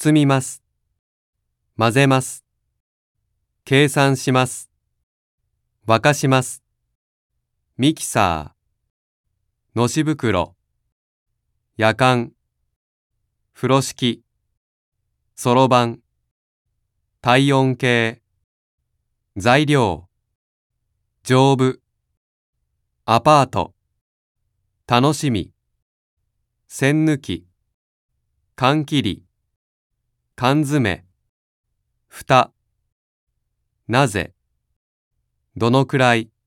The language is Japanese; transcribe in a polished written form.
包みます。混ぜます。計算します。沸かします。ミキサー、のし袋、やかん、風呂敷、そろばん、体温計、材料、丈夫、アパート、楽しみ、栓抜き、缶切り、缶詰、蓋、なぜ、どのくらい。